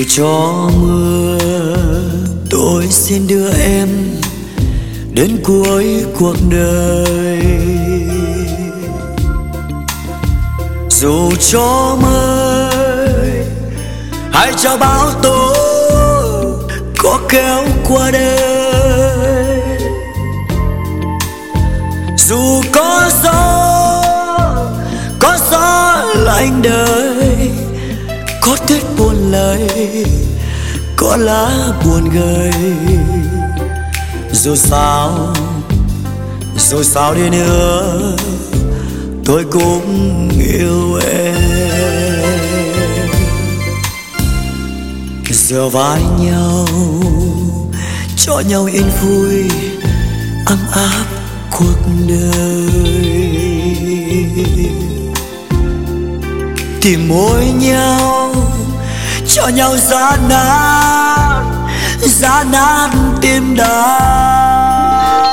cho mưa, tôi xin đưa em đến cuối cuộc đời. Dù cho mây hay cho bão tố có kéo qua đây, dù có gió lạnh đời, có tuyết buồn lầy, có lá buồn gầy. Dù sao đi nữa tôi cũng yêu em. Dựa vai nhau cho nhau yên vui ấm áp cuộc đời, tìm môi nhau cho nhau giá nát tim đau.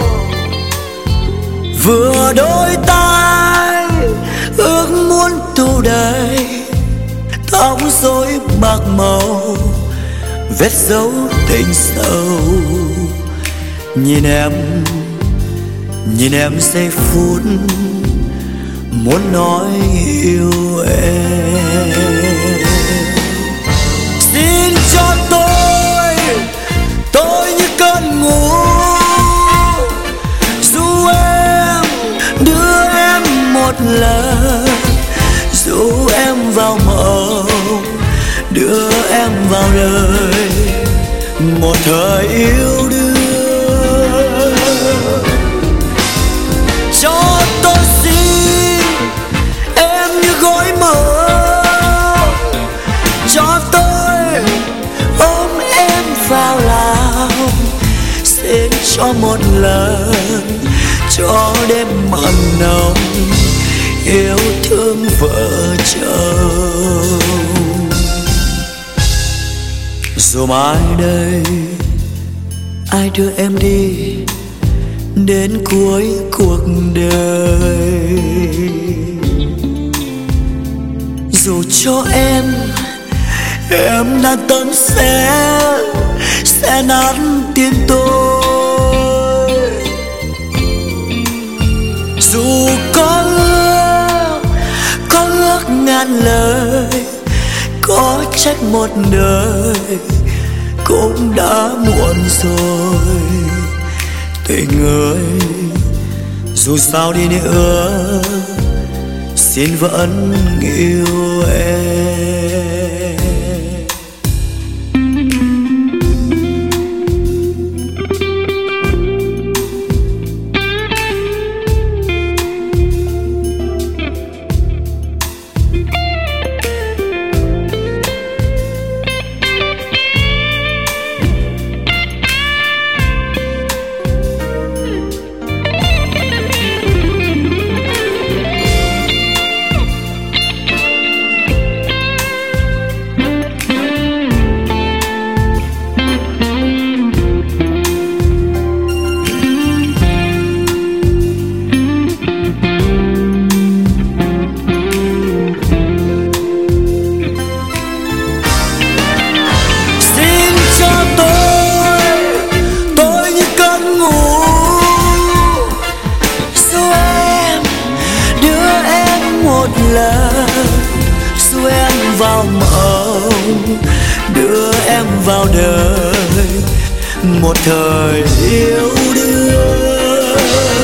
Vừa đôi tay ước muốn thu đầy tóc rối bạc màu, vết dấu tình sâu. Nhìn em giây phút muốn nói yêu em. Xin cho tôi như cơn ngủ, dù em đưa em một lần, dù em vào mộng đưa em vào đời, một thời yêu đương. Cho tôi xin em như gối mộng, cho tôi ôm em vào lòng. Xin cho một lần cho đêm mặn nồng yêu thương vợ chồng. Dù mai đây ai đưa em đi đến cuối cuộc đời, dù cho em đang tâm sẽ nát tim tôi. Dù có ước ngàn lời, có trách một đời cũng đã muộn rồi. Tình ơi, dù sao đi nữa xin vẫn yêu em. Dù em vào mộng đưa em vào đời, một thời yêu đương.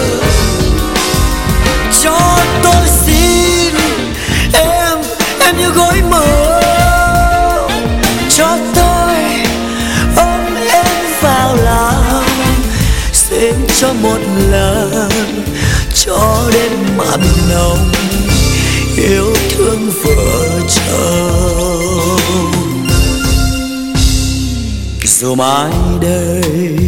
Cho tôi xin em như gối mộng, cho tôi ôm em vào lòng. Xin cho một lần cho đến mặn nồng yêu thương vợ chồng. Dù mai đây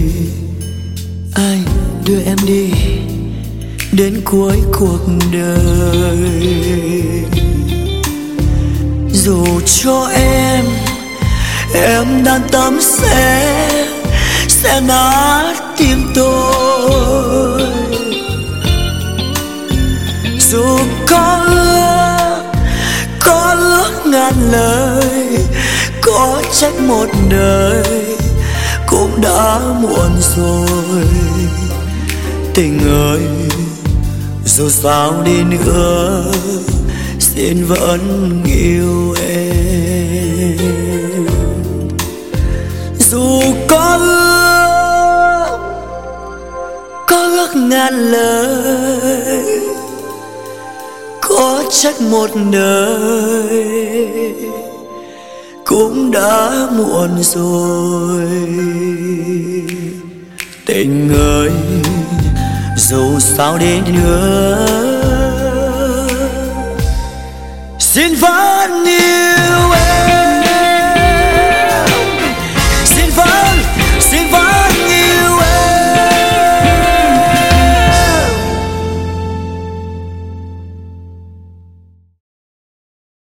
ai đưa em đi đến cuối cuộc đời, dù cho em đang tâm sẽ nát tim tôi. Dù có ước ngàn lời, có trách một đời cũng đã muộn rồi. Tình ơi, dù sao đi nữa xin vẫn yêu em. Dù có ước ngàn lời, có trách một đời cũng đã muộn rồi. Tình ơi, dù sao đi nữa xin vẫn yêu.